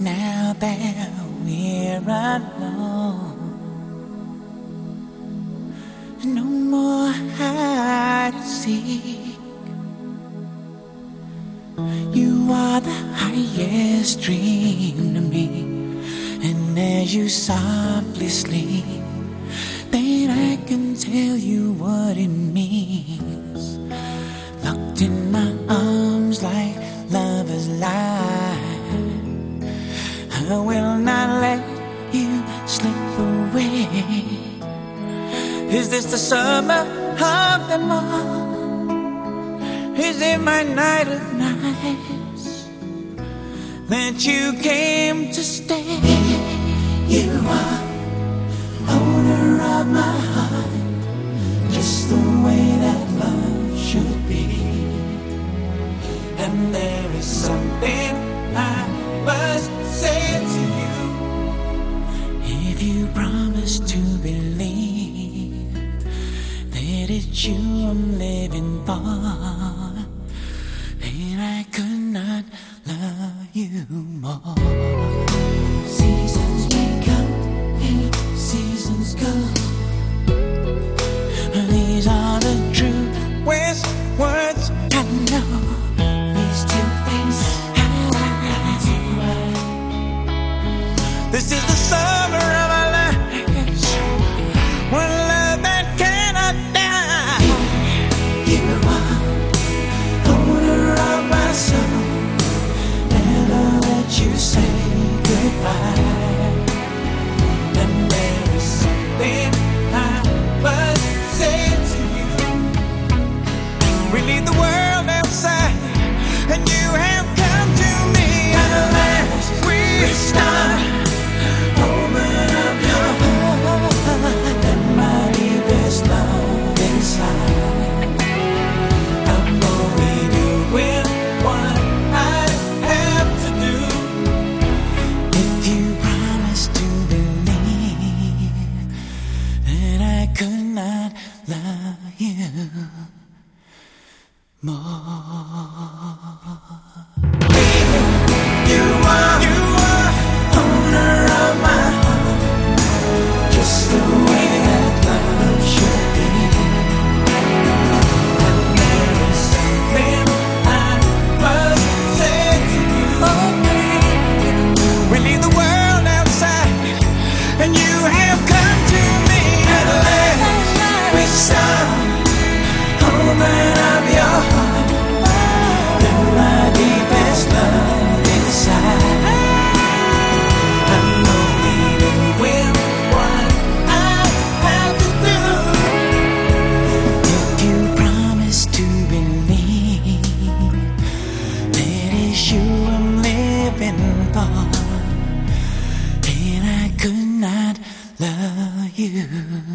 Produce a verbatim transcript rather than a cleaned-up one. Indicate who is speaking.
Speaker 1: now that we're alone. No more hide and seek. You are the highest dream to me, and as you softly sleep, then I can tell you what it means. Locked in my arms like lovers lie, I will not let you slip away. Is this the summer of the month? Is it my night of nights that you came to stay? You are owner of my heart, just the way that love should be. And there is something I must say to you. If you promise to believe that it's you I'm living for, then I could not love you more. Seasons may come and seasons go, these are the truest words I know. These two things eye to eye. This is the summer of our lives, one love that cannot die. You are owner of my soul, never let you say goodbye. And there is something I must say to you. We leave the world outside, and you have come to me. At last we start. Open up your heart, let my deepest love inside. I'm only doing what I have to do. If you promise to believe that I could not love you more. You are, you are owner of my heart, just the way that love should be. And there is something I must say to you. Oh, we leave the world outside, and you have come to me. At last we start. Open up your heart, let my deepest love inside. I'm only doing what I have to do. If you promise to believe that it's you I'm living for, then I could not love you